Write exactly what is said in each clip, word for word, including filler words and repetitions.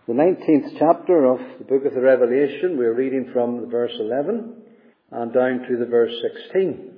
The nineteenth chapter of the book of the Revelation, we're reading from the verse eleven and down to the verse sixteen.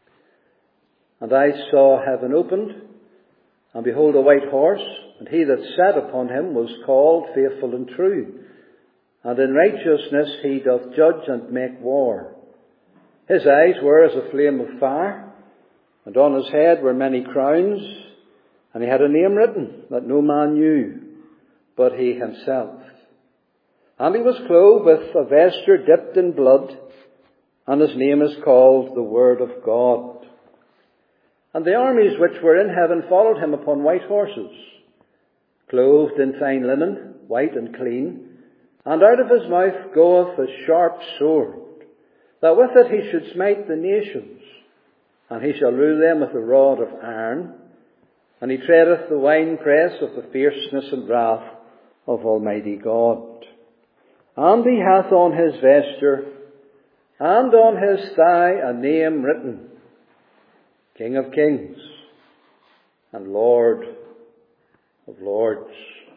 And I saw heaven opened, and behold a white horse, and he that sat upon him was called Faithful and True, and in righteousness he doth judge and make war. His eyes were as a flame of fire, and on his head were many crowns, and he had a name written that no man knew but he himself. And he was clothed with a vesture dipped in blood, and his name is called the Word of God. And the armies which were in heaven followed him upon white horses, clothed in fine linen, white and clean, and out of his mouth goeth a sharp sword, that with it he should smite the nations, and he shall rule them with a rod of iron, and he treadeth the winepress of the fierceness and wrath of Almighty God. And he hath on his vesture and on his thigh a name written, King of Kings and Lord of Lords.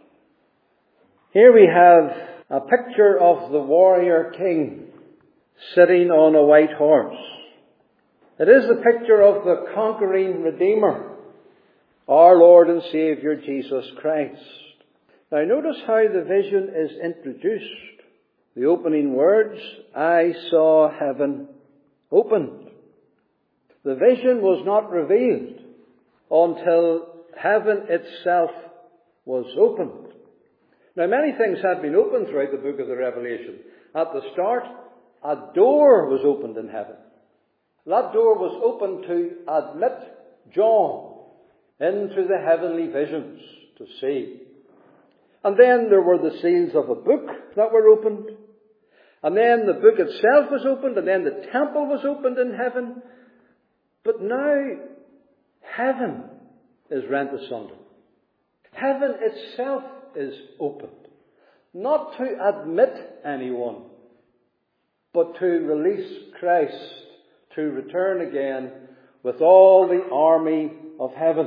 Here we have a picture of the warrior king sitting on a white horse. It is the picture of the conquering Redeemer, our Lord and Saviour Jesus Christ. Now notice how the vision is introduced. The opening words, I saw heaven opened. The vision was not revealed until heaven itself was opened. Now many things had been opened throughout the book of the Revelation. At the start, a door was opened in heaven. That door was opened to admit John into the heavenly visions to see. And then there were the seals of a book that were opened. And then the book itself was opened. And then the temple was opened in heaven. But now heaven is rent asunder. Heaven itself is opened. Not to admit anyone, but to release Christ to return again with all the army of heaven.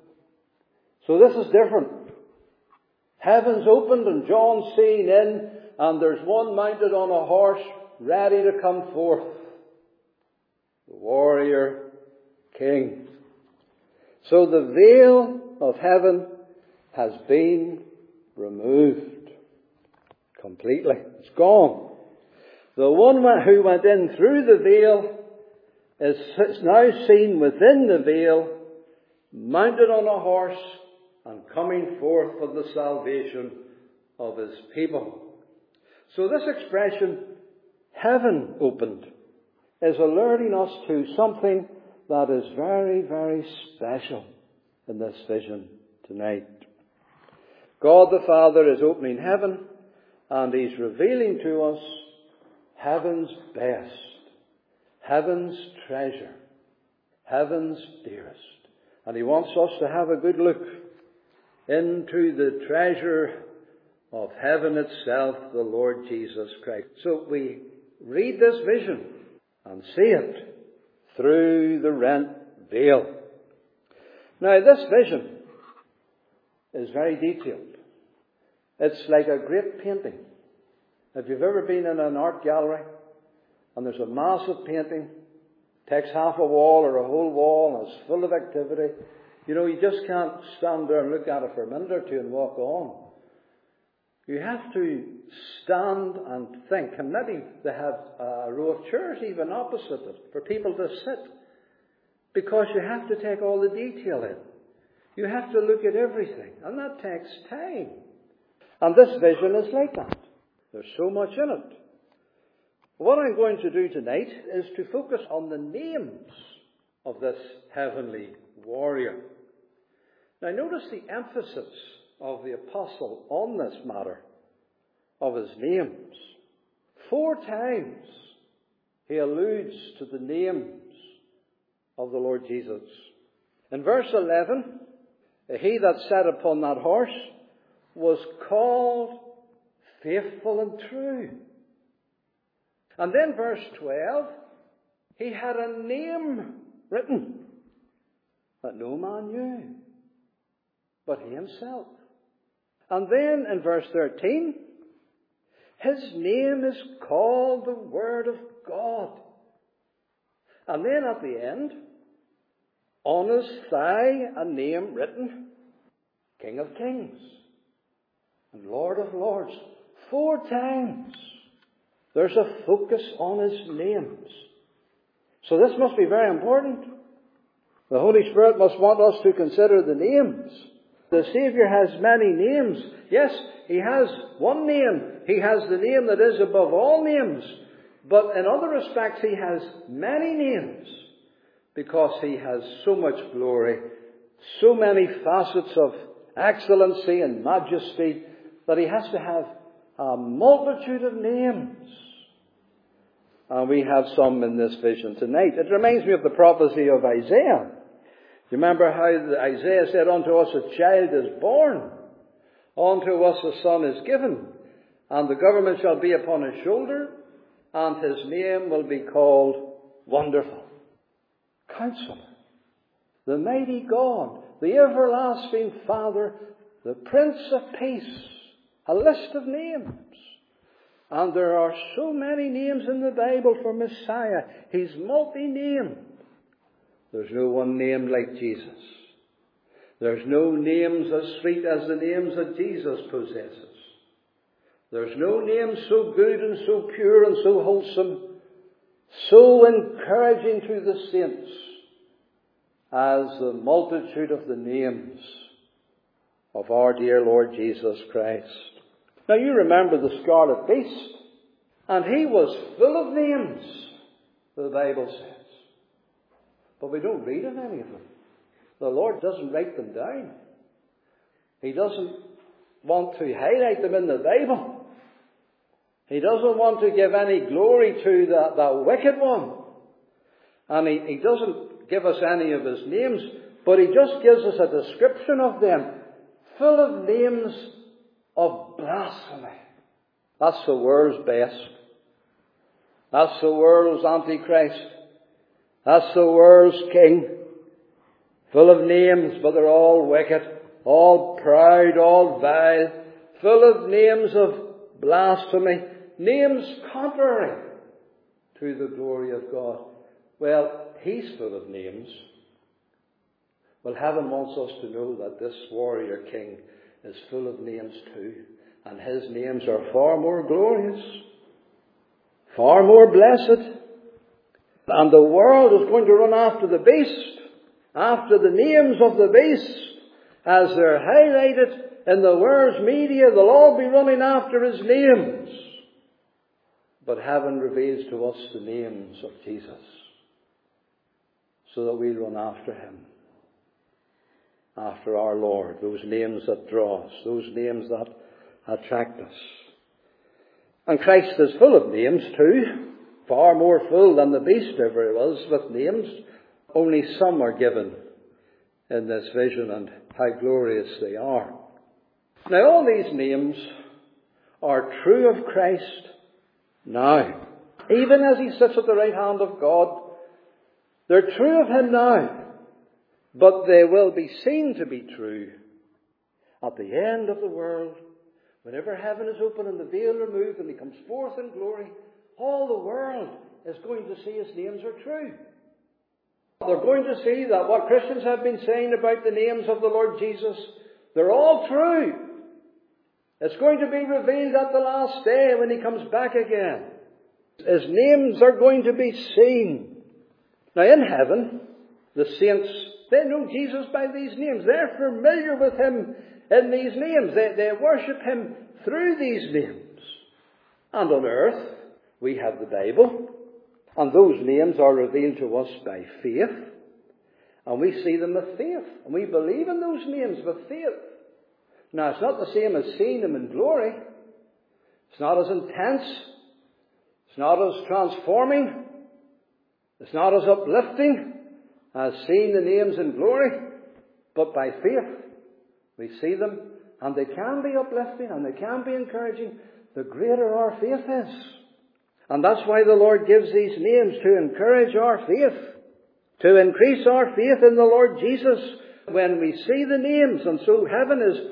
So this is different. Heaven's opened and John's seen in, and there's one mounted on a horse ready to come forth. The warrior king. So the veil of heaven has been removed completely. It's gone. The one who went in through the veil is now seen within the veil, mounted on a horse, and coming forth for the salvation of his people. So this expression, heaven opened, is alerting us to something that is very, very special in this vision tonight. God the Father is opening heaven, and He's revealing to us heaven's best, heaven's treasure, heaven's dearest. And He wants us to have a good look into the treasure of heaven itself, the Lord Jesus Christ. So we read this vision and see it through the rent veil. Now this vision is very detailed. It's like a great painting. If you've ever been in an art gallery and there's a massive painting, takes half a wall or a whole wall and it's full of activity, you know, you just can't stand there and look at it for a minute or two and walk on. You have to stand and think. And maybe they have a row of chairs even opposite it for people to sit. Because you have to take all the detail in. You have to look at everything. And that takes time. And this vision is like that. There's so much in it. What I'm going to do tonight is to focus on the names of this heavenly warrior. Now notice the emphasis of the apostle on this matter of his names. Four times he alludes to the names of the Lord Jesus. In verse eleven, he that sat upon that horse was called Faithful and True. And then verse twelve, he had a name written that no man knew but he himself. And then in verse thirteen, his name is called the Word of God. And then at the end, on his thigh a name written, King of Kings and Lord of Lords. Four times there's a focus on his names. So this must be very important. The Holy Spirit must want us to consider the names. The Saviour has many names. Yes, he has one name. He has the name that is above all names. But in other respects, he has many names because he has so much glory, so many facets of excellency and majesty that he has to have a multitude of names. And we have some in this vision tonight. It reminds me of the prophecy of Isaiah. You remember how Isaiah said, unto us a child is born, unto us a son is given, and the government shall be upon his shoulder, and his name will be called Wonderful, Counselor, the Mighty God, the Everlasting Father, the Prince of Peace. A list of names. And there are so many names in the Bible for Messiah. He's multi-named. There's no one name like Jesus. There's no names as sweet as the names that Jesus possesses. There's no name so good and so pure and so wholesome, so encouraging to the saints as the multitude of the names of our dear Lord Jesus Christ. Now you remember the scarlet beast, and he was full of names, the Bible says. But we don't read of any of them. The Lord doesn't write them down. He doesn't want to highlight them in the Bible. He doesn't want to give any glory to the, the wicked one. And he, he doesn't give us any of his names, but he just gives us a description of them, full of names of blasphemy. That's the world's best. That's the world's Antichrist. That's the world's king. Full of names, but they're all wicked, all proud, all vile. Full of names of blasphemy. Names contrary to the glory of God. Well, he's full of names. Well, heaven wants us to know that this warrior king is full of names too. And his names are far more glorious, far more blessed. And the world is going to run after the beast, after the names of the beast, as they're highlighted in the world's media. They'll all be running after his names. But heaven reveals to us the names of Jesus, so that we'll run after him, after our Lord, those names that draw us, those names that attract us. And Christ is full of names too, far more full than the beast ever was with names. Only some are given in this vision, and how glorious they are. Now all these names are true of Christ now. Even as he sits at the right hand of God, they're true of him now. But they will be seen to be true at the end of the world. Whenever heaven is open and the veil removed and he comes forth in glory, all the world is going to see his names are true. They're going to see that what Christians have been saying about the names of the Lord Jesus, they're all true. It's going to be revealed at the last day when he comes back again. His names are going to be seen. Now in heaven, the saints, they know Jesus by these names. They're familiar with him in these names. They, they worship him through these names. And on earth, we have the Bible. And those names are revealed to us by faith. And we see them with faith. And we believe in those names with faith. Now, it's not the same as seeing them in glory. It's not as intense. It's not as transforming. It's not as uplifting as seeing the names in glory. But by faith, we see them, and they can be uplifting, and they can be encouraging, the greater our faith is. And that's why the Lord gives these names, to encourage our faith, to increase our faith in the Lord Jesus when we see the names. And so heaven is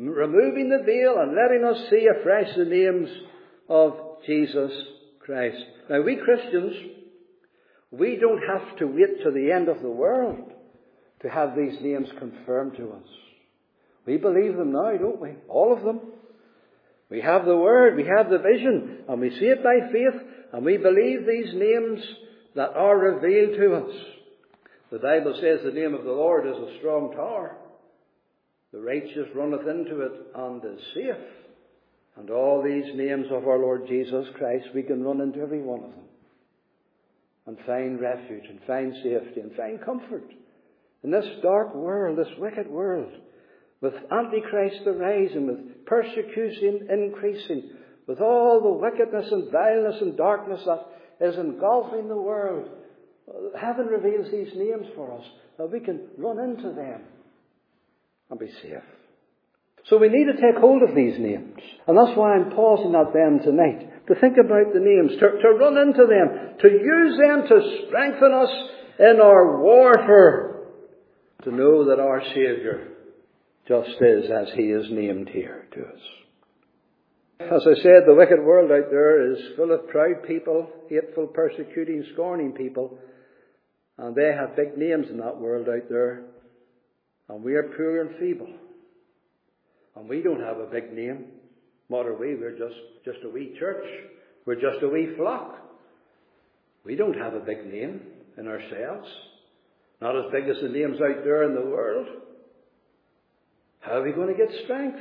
removing the veil and letting us see afresh the names of Jesus Christ. Now, we Christians, we don't have to wait to the end of the world to have these names confirmed to us. We believe them now, don't we? All of them. We have the Word, we have the vision, and we see it by faith, and we believe these names that are revealed to us. The Bible says the name of the Lord is a strong tower. The righteous runneth into it and is safe. And all these names of our Lord Jesus Christ, we can run into every one of them and find refuge and find safety and find comfort in this dark world, this wicked world, with Antichrist arising, with persecution increasing, with all the wickedness and vileness and darkness that is engulfing the world. Heaven reveals these names for us, that we can run into them and be safe. So we need to take hold of these names. And that's why I'm pausing at them tonight, to think about the names, to, to run into them, to use them to strengthen us in our warfare, to know that our Saviour just is as He is named here to us. As I said, the wicked world out there is full of proud people, hateful, persecuting, scorning people, and they have big names in that world out there. And we are poor and feeble. And we don't have a big name. What are we? We're just, just a wee church. We're just a wee flock. We don't have a big name in ourselves. Not as big as the names out there in the world. How are we going to get strength?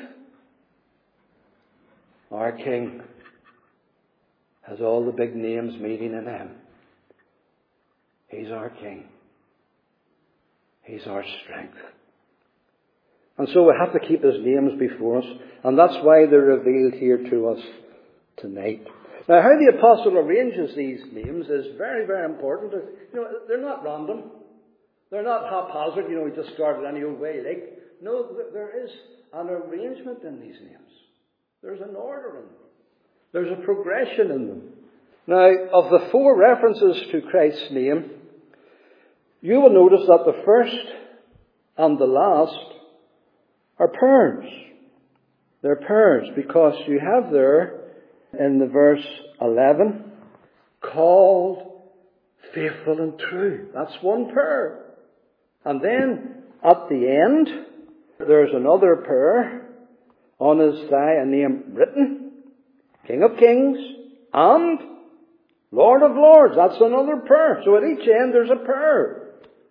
Our King has all the big names meeting in Him. He's our King. He's our strength. And so we have to keep His names before us. And that's why they're revealed here to us tonight. Now, how the apostle arranges these names is very, very important. You know, they're not random. They're not haphazard, you know, we just started any old way. Like, no, there is an arrangement in these names. There's an order in them. There's a progression in them. Now, of the four references to Christ's name, you will notice that the first and the last are pairs. They're pairs because you have there in the verse eleven, called, faithful and true. That's one pair. And then at the end, there's another pair. On his thigh a name written, King of Kings and Lord of Lords. That's another pair. So at each end there's a pair.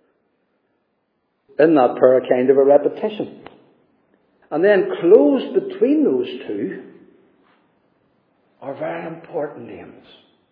In that pair, a kind of a repetition. And then closed between those two are very important names.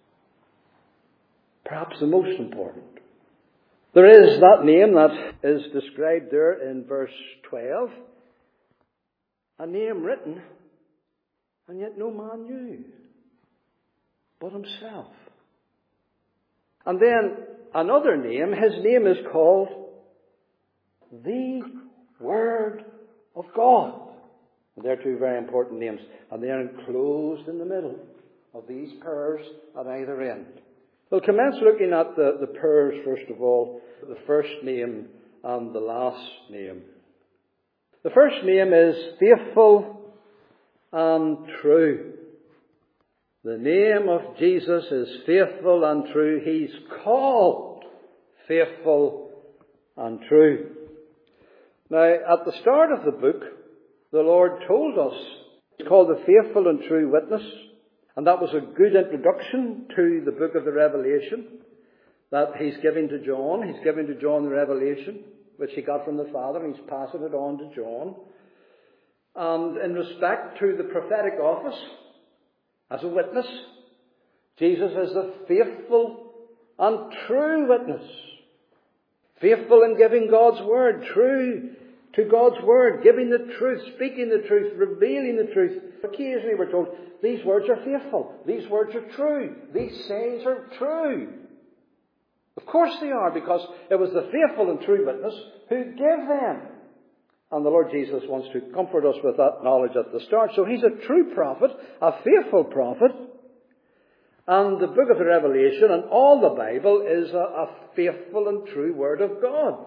Perhaps the most important. There is that name that is described there in verse twelve. A name written, and yet no man knew but himself. And then another name, his name is called the Word of God. And they're two very important names. And they are enclosed in the middle of these pairs at either end. We'll commence looking at the, the pairs first of all, the first name and the last name. The first name is faithful and true. The name of Jesus is faithful and true. He's called faithful and true. Now, at the start of the book, the Lord told us it's called the faithful and true witness. And that was a good introduction to the book of the Revelation that He's giving to John. He's giving to John the Revelation, which He got from the Father, and He's passing it on to John. And in respect to the prophetic office, as a witness, Jesus is a faithful and true witness. Faithful in giving God's word, true to God's word, giving the truth, speaking the truth, revealing the truth. Occasionally we're told, these words are faithful, these words are true, these sayings are true. Of course they are, because it was the faithful and true witness who gave them. And the Lord Jesus wants to comfort us with that knowledge at the start. So He's a true prophet, a faithful prophet. And the book of the Revelation and all the Bible is a, a faithful and true Word of God.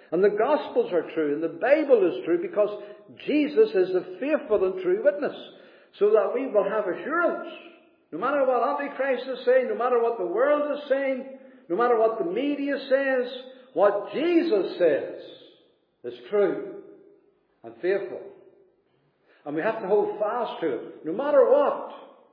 And the Gospels are true, and the Bible is true, because Jesus is a faithful and true witness. So that we will have assurance. No matter what Antichrist is saying, no matter what the world is saying, no matter what the media says, what Jesus says is true and faithful. And we have to hold fast to it, no matter what.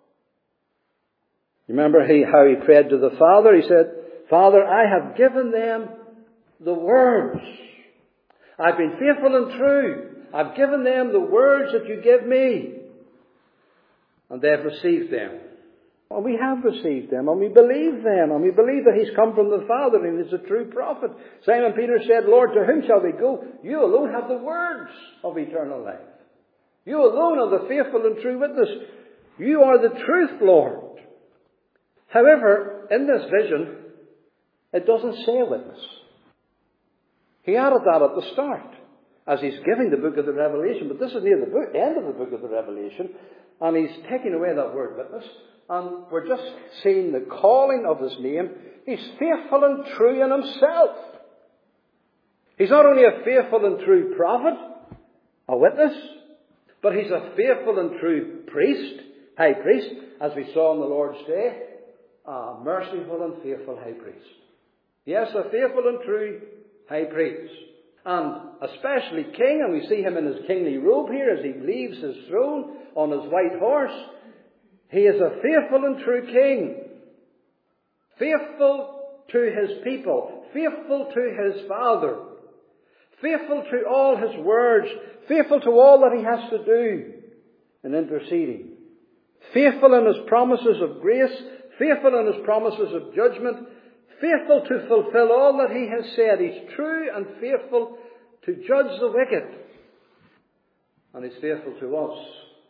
You remember he, how he prayed to the Father? He said, Father, I have given them the words. I've been faithful and true. I've given them the words that you give me. And they have received them. And we have received them, and we believe them, and we believe that he's come from the Father, and he's a true prophet. Simon Peter said, Lord, to whom shall we go? You alone have the words of eternal life. You alone are the faithful and true witness. You are the truth, Lord. However, in this vision, it doesn't say a witness. He added that at the start, as he's giving the book of the Revelation. But this is near the book, end of the book of the Revelation, and he's taking away that word witness. And we're just seeing the calling of his name. He's faithful and true in himself. He's not only a faithful and true prophet, a witness, but he's a faithful and true priest, high priest, as we saw on the Lord's Day, a merciful and faithful high priest. Yes, a faithful and true high priest. And especially king, and we see him in his kingly robe here as he leaves his throne on his white horse. He is a faithful and true king. Faithful to his people. Faithful to his Father. Faithful to all his words. Faithful to all that he has to do in interceding. Faithful in his promises of grace. Faithful in his promises of judgment. Faithful to fulfill all that he has said. He's true and faithful to judge the wicked. And he's faithful to us.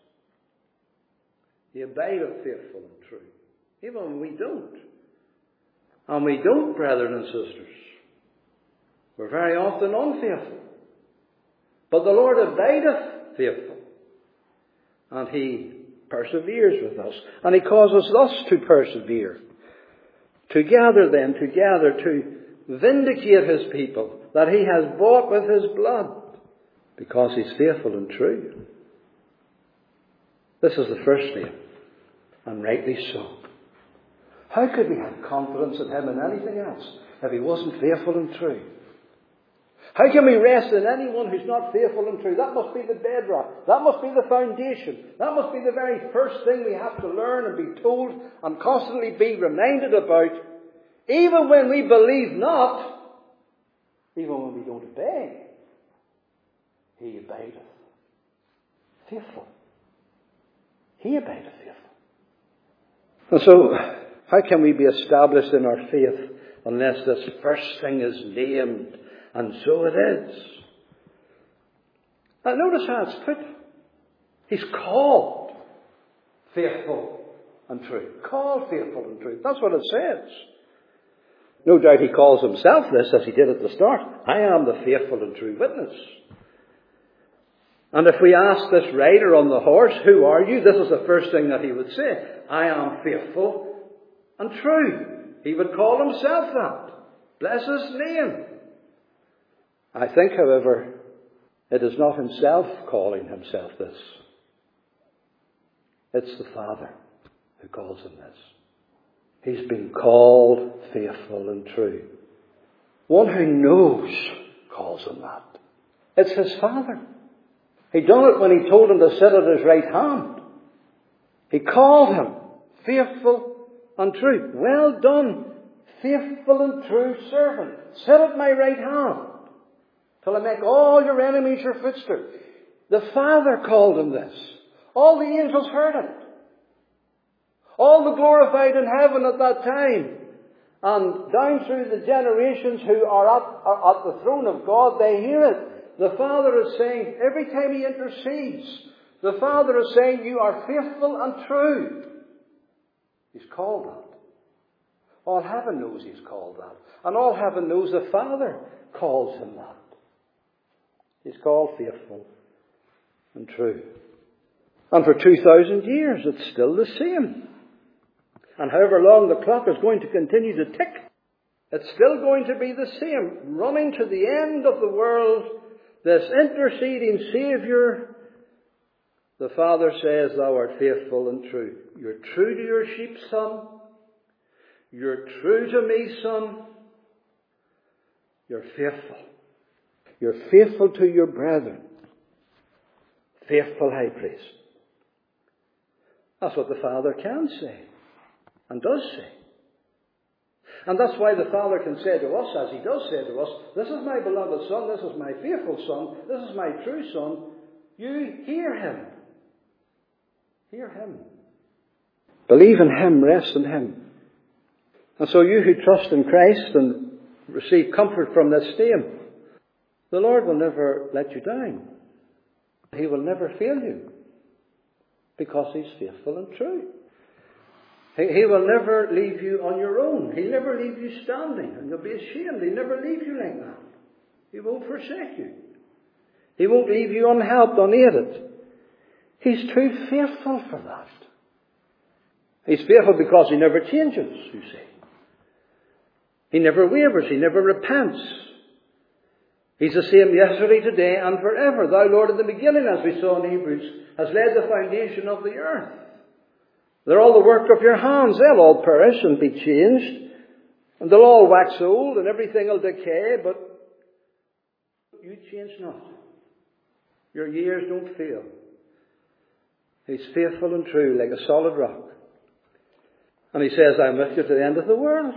He abideth faithful and true, even when we don't. And we don't, brethren and sisters. We're very often unfaithful. But the Lord abideth faithful. And he perseveres with us. And he causes us to persevere. To gather them together, to vindicate his people, that he has bought with his blood. Because he's faithful and true. This is the first name. And rightly so. How could we have confidence in him in anything else if he wasn't faithful and true? How can we rest in anyone who's not faithful and true? That must be the bedrock. That must be the foundation. That must be the very first thing we have to learn and be told and constantly be reminded about. Even when we believe not, even when we don't obey, he abideth faithful. He abideth faithful. And so, how can we be established in our faith unless this first thing is named? And so it is. Now notice how it's put. He's called faithful and true. Called faithful and true. That's what it says. No doubt he calls himself this as he did at the start. I am the faithful and true witness. And if we ask this rider on the horse, who are you? This is the first thing that he would say. I am faithful and true. He would call himself that. Bless his name. I think, however, it is not himself calling himself this. It's the Father who calls him this. He's been called faithful and true. One who knows calls him that. It's his Father. He done it when he told him to sit at his right hand. He called him faithful and true. Well done, faithful and true servant. Sit at my right hand till I make all your enemies your footstool. The Father called him this. All the angels heard it. All the glorified in heaven at that time. And down through the generations who are at, are at the throne of God, they hear it. The Father is saying, every time he intercedes, the Father is saying, you are faithful and true. He's called that. All heaven knows he's called that. And all heaven knows the Father calls him that. He's called faithful and true. And for two thousand years, it's still the same. And however long the clock is going to continue to tick, It's still going to be the same. Running to the end of the world, this interceding Saviour, the Father says, thou art faithful and true. You're true to your sheep, son. You're true to me, son. You're faithful. You're faithful to your brethren. Faithful high priest. That's what the Father can say and does say. And that's why the Father can say to us, as he does say to us, this is my beloved Son, this is my faithful Son, this is my true Son. You hear him. Hear him. Believe in him, rest in him. And so you who trust in Christ and receive comfort from this name, the Lord will never let you down. He will never fail you because he's faithful and true. He, he will never leave you on your own. He'll never leave you standing and you'll be ashamed. He'll never leave you like that. He won't forsake you. He won't leave you unhelped, unaided. He's too faithful for that. He's faithful because he never changes, you see. He never wavers. He never repents. He's the same yesterday, today, and forever. Thou, Lord, at the beginning, as we saw in Hebrews, has laid the foundation of the earth. They're all the work of your hands. They'll all perish and be changed. And they'll all wax old and everything will decay, but you change not. Your years don't fail. He's faithful and true, like a solid rock. And he says, I'm with you to the end of the world.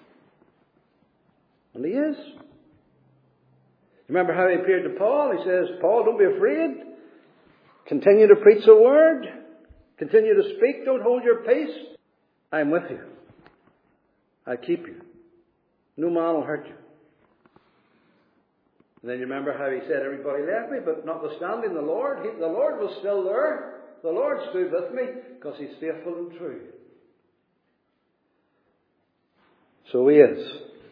And he is. Remember how he appeared to Paul? He says, Paul, don't be afraid. Continue to preach the word. Continue to speak. Don't hold your peace. I'm with you. I keep you. No man will hurt you. And then you remember how he said, everybody left me, but notwithstanding the Lord, he, the Lord was still there. The Lord stood with me because he's faithful and true. So he is.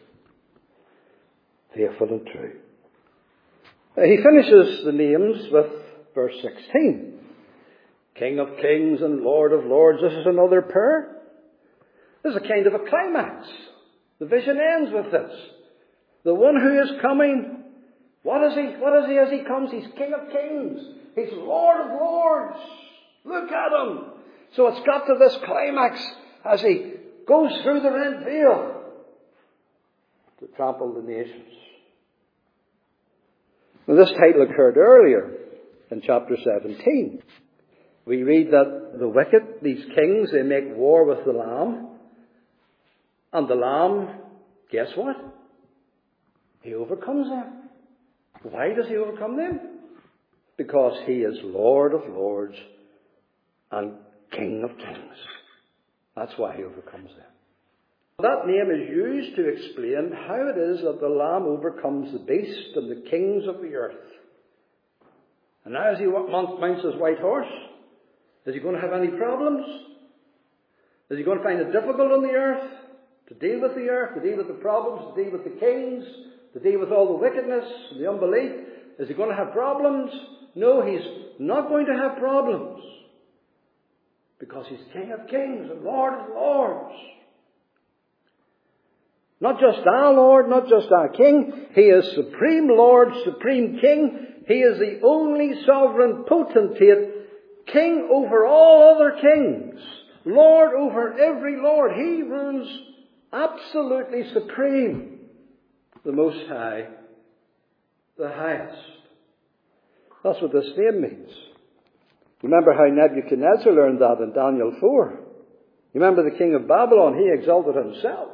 Faithful and true. He finishes the names with verse sixteen. King of kings and Lord of lords. This is another prayer. This is a kind of a climax. The vision ends with this. The one who is coming, what is he? What is he as he comes? He's King of kings. He's Lord of lords. Look at him. So it's got to this climax as he goes through the rent veil to trample the nations. Now, this title occurred earlier in chapter seventeen. We read that the wicked, these kings, they make war with the Lamb. And the Lamb, guess what? He overcomes them. Why does he overcome them? Because he is Lord of lords and King of kings. That's why he overcomes them. That name is used to explain how it is that the Lamb overcomes the beast and the kings of the earth. And now as he mounts his white horse, is he going to have any problems? Is he going to find it difficult on the earth to deal with the earth, to deal with the problems, to deal with the kings, to deal with all the wickedness and the unbelief? Is he going to have problems? No, he's not going to have problems. Because he's King of kings and Lord of lords. Not just our Lord, not just our King. He is Supreme Lord, Supreme King. He is the only sovereign potentate, King over all other kings. Lord over every Lord. He rules absolutely supreme. The Most High. The highest. That's what this name means. Remember how Nebuchadnezzar learned that in Daniel four. Remember the king of Babylon, he exalted himself.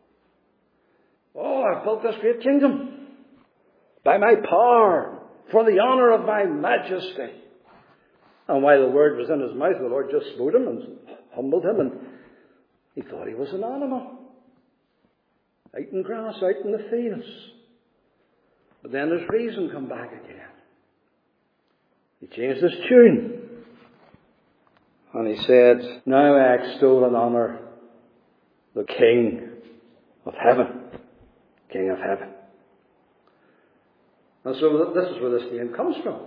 Oh, I've built this great kingdom by my power, for the honor of my majesty. And while the word was in his mouth, the Lord just smote him and humbled him, and he thought he was an animal. Out in grass, out in the fields. But then his reason come back again. He changed his tune. And he said, now I extol and honor the King of heaven. King of heaven. And so this is where this name comes from.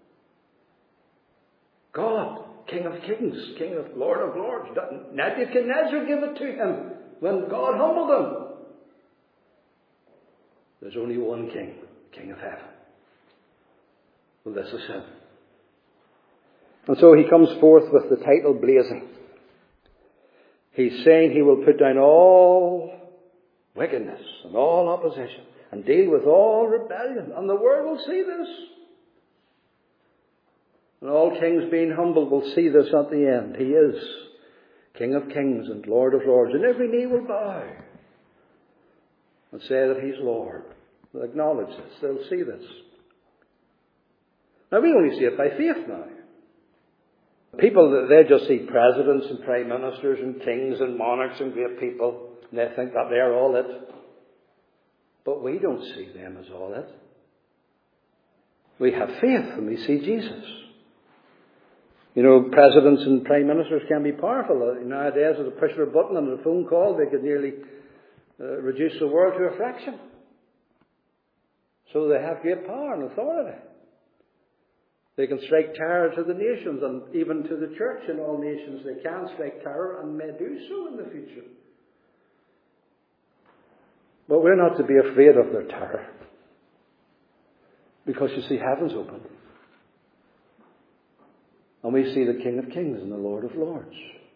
God, King of kings, King of Lord of lords. Nebuchadnezzar gave it to him when God humbled him. There's only one King, King of heaven. Well, this is him. And so he comes forth with the title blazing. He's saying he will put down all wickedness and all opposition and deal with all rebellion. And the world will see this. And all kings being humble will see this at the end. He is King of kings and Lord of lords. And every knee will bow and say that he's Lord. They'll acknowledge this. They'll see this. Now we only see it by faith now. People, they just see presidents and prime ministers and kings and monarchs and great people, and they think that they're all it. But we don't see them as all it. We have faith and we see Jesus. You know, presidents and prime ministers can be powerful. Nowadays, with a push of a button and a phone call, they could nearly uh, reduce the world to a fraction. So they have great power and authority. They can strike terror to the nations and even to the church in all nations. They can strike terror and may do so in the future. But we're not to be afraid of their terror. Because you see, heaven's open. And we see the King of kings and the Lord of lords.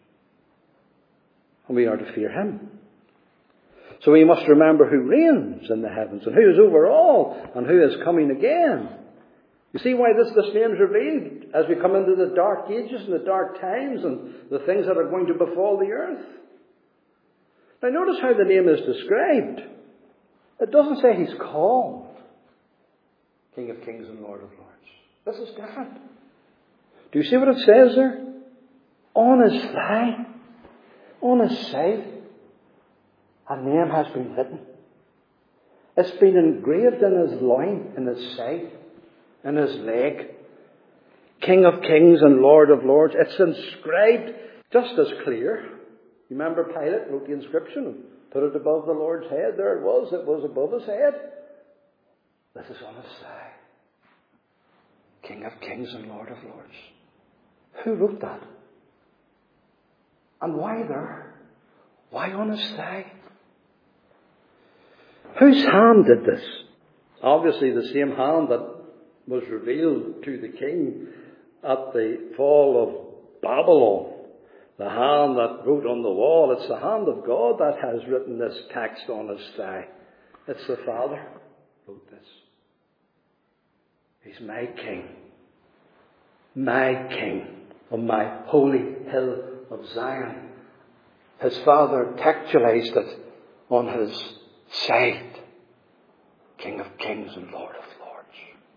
And we are to fear him. So we must remember who reigns in the heavens and who is over all and who is coming again. You see why this, this name is revealed as we come into the dark ages and the dark times and the things that are going to befall the earth. Now notice how the name is described. It doesn't say he's called King of kings and Lord of lords. This is different. Do you see what it says there? On his thigh, on his side, a name has been written. It's been engraved in his loin, in his side, in his leg. King of kings and Lord of lords. It's inscribed just as clear. You remember Pilate wrote the inscription and put it above the Lord's head. There it was. It was above his head. This is on his thigh. King of kings and Lord of lords. Who wrote that? And why there? Why on his thigh? Whose hand did this? Obviously the same hand that was revealed to the king at the fall of Babylon. The hand that wrote on the wall. It's the hand of God that has written this text on his thigh. It's the Father who wrote this. He's my king. My king on my holy hill of Zion. His Father textualized it on his side. King of kings and Lord of lords.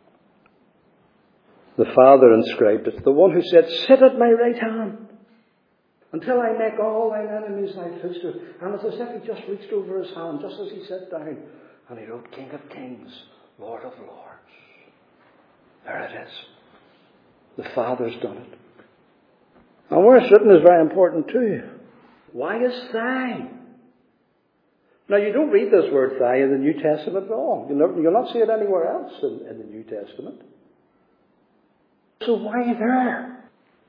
The Father inscribed it. The one who said, sit at my right hand until I make all thine enemies thy footstool. And it's as if he just reached over his hand just as he sat down. And he wrote, King of kings, Lord of lords. There it is. The Father's done it. And where it's written is very important too. Why is thigh? Now you don't read this word thigh in the New Testament at all. You'll, never, you'll not see it anywhere else in, in the New Testament. So why there?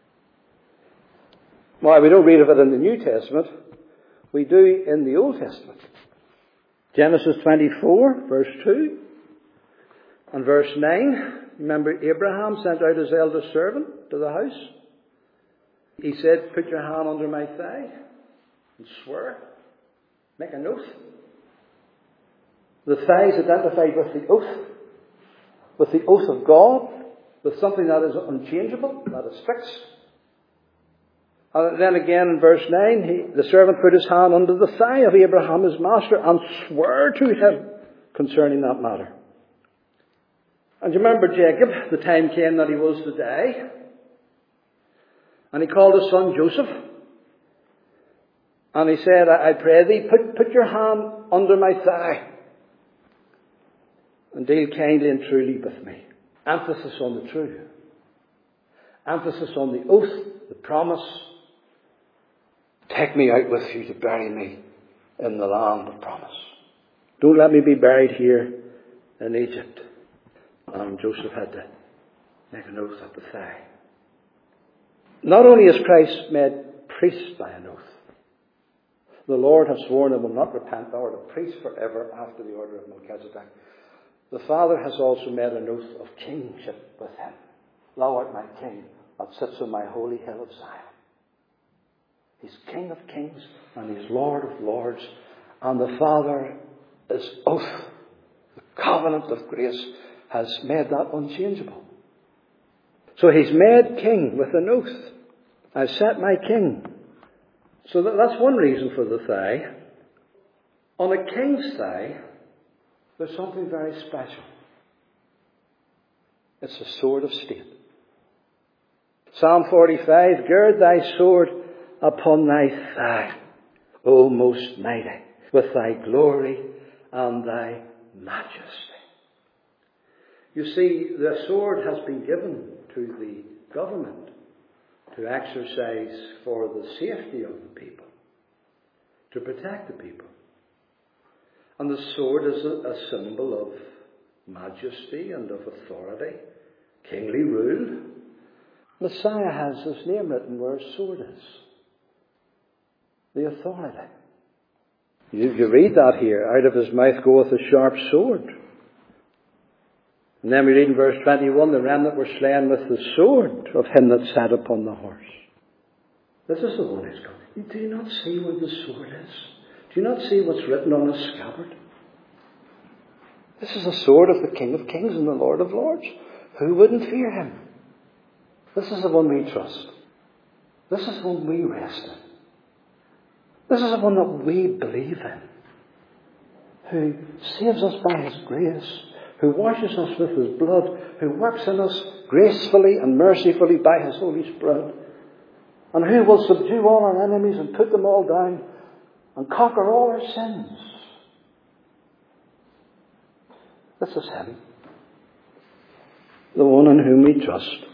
Why we don't read of it in the New Testament. We do in the Old Testament. Genesis twenty-four, verse two and verse nine. Remember Abraham sent out his eldest servant to the house. He said, put your hand under my thigh and swear. Make an oath. The thigh is identified with the oath. With the oath of God. With something that is unchangeable, that is fixed. And then again in verse nine, he, the servant put his hand under the thigh of Abraham, his master, and swore to him concerning that matter. And you remember Jacob, the time came that he was to die. And he called his son Joseph. And he said, I, I pray thee, put, put your hand under my thigh. And deal kindly and truly with me. Emphasis on the true. Emphasis on the oath, the promise. Take me out with you to bury me in the land of promise. Don't let me be buried here in Egypt. And Joseph had to make an oath at the thigh. Not only is Christ made priest by an oath, the Lord has sworn and will not repent, thou art a priest forever after the order of Melchizedek. the Father has also made an oath of kingship with him. Thou art my king that sits on my holy hill of Zion. He's King of kings and he's Lord of lords. And the Father, his oath, the covenant of grace, has made that unchangeable. So he's made king with an oath. I've set my king. So that, that's one reason for the thigh. On a king's thigh, there's something very special. It's a sword of state. Psalm forty-five, gird thy sword upon thy thigh, O most mighty, with thy glory and thy majesty. You see, the sword has been given to the government to exercise for the safety of the people, to protect the people. And the sword is a, a symbol of majesty and of authority, kingly rule. Messiah has his name written where his sword is. The authority. You, you read that here, out of his mouth goeth a sharp sword. And then we read in verse twenty-one, the remnant were slain with the sword of him that sat upon the horse. This is the one who's come. Do you not see where the sword is? Do you not see what's written on his scabbard? This is the sword of the King of kings and the Lord of lords. Who wouldn't fear him? This is the one we trust. This is the one we rest in. This is the one that we believe in. Who saves us by his grace. Who washes us with his blood. Who works in us gracefully and mercifully by his Holy Spirit. And who will subdue all our enemies and put them all down and conquer all our sins. This is him. The one in whom we trust.